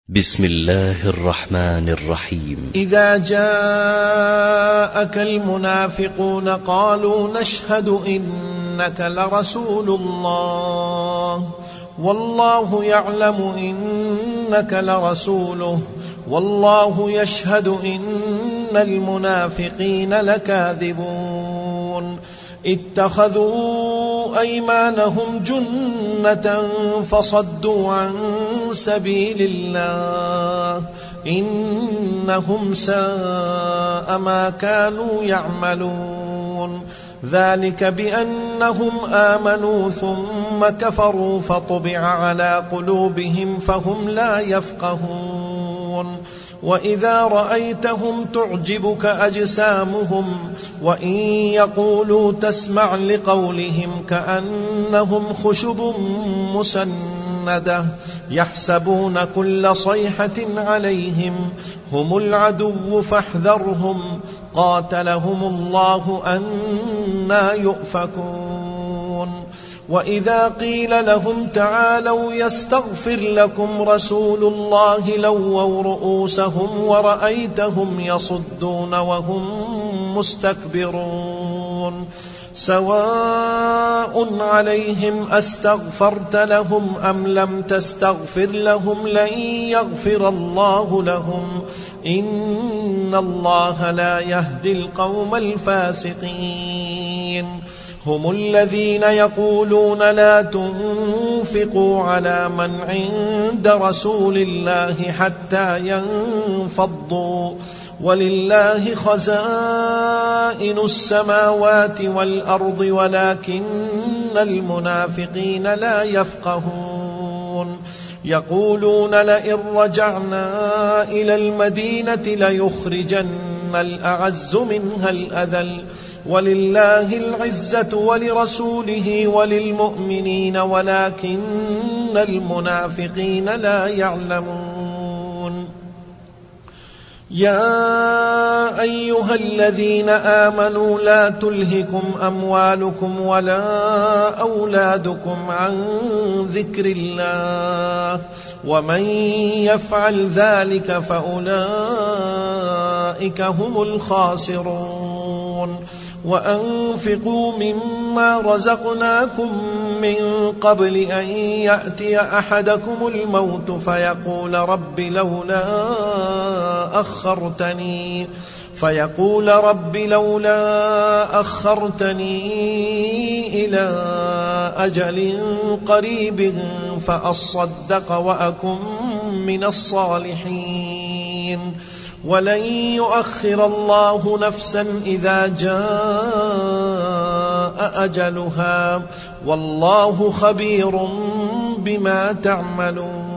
بسم الله الرحمن الرحيم. إذا جاءك المنافقون قالوا نشهد إنك لرسول الله والله يعلم إنك لرسوله والله يشهد إن المنافقين لكاذبون اتخذوا أيمانهم جنة فصدوا عن سبيل الله إنهم ساء ما كانوا يعملون ذلك بأنهم آمنوا ثم كفروا فطبع على قلوبهم فهم لا يفقهون وإذا رأيتهم تعجبك أجسامهم وإن يقولوا تسمع لقولهم كأنهم خشب مسندة يحسبون كل صيحة عليهم هم العدو فاحذرهم قاتلهم الله أنى يؤفكون وإذا قيل لهم تعالوا يستغفر لكم رسول الله لووا رؤوسهم ورأيتهم يصدون وهم مستكبرون سواء عليهم أستغفرت لهم أم لم تستغفر لهم لن يغفر الله لهم إن الله لا يهدي القوم الفاسقين هم الذين يقولون لا تنفقوا على من عند رسول الله حتى ينفضوا ولله خزائن السماوات والأرض ولكن المنافقين لا يفقهون يقولون لئن رجعنا إلى المدينة ليخرجن الأعز منها الأذل ولله العزة ولرسوله وللمؤمنين ولكن المنافقين لا يعلمون يا أيها الذين آمنوا لا تلهكم أموالكم ولا أولادكم عن ذكر الله ومن يفعل ذلك فأولئك هم الخاسرون وأنفقوا مما رزقناكم من قبل أن يأتي أحدكم الموت فيقول رب لولا أخرتني إلى أجل قريب فأصدق وأكن من الصالحين ولن يؤخر الله نفسا إذا جاء أجلها والله خبير بما تعملون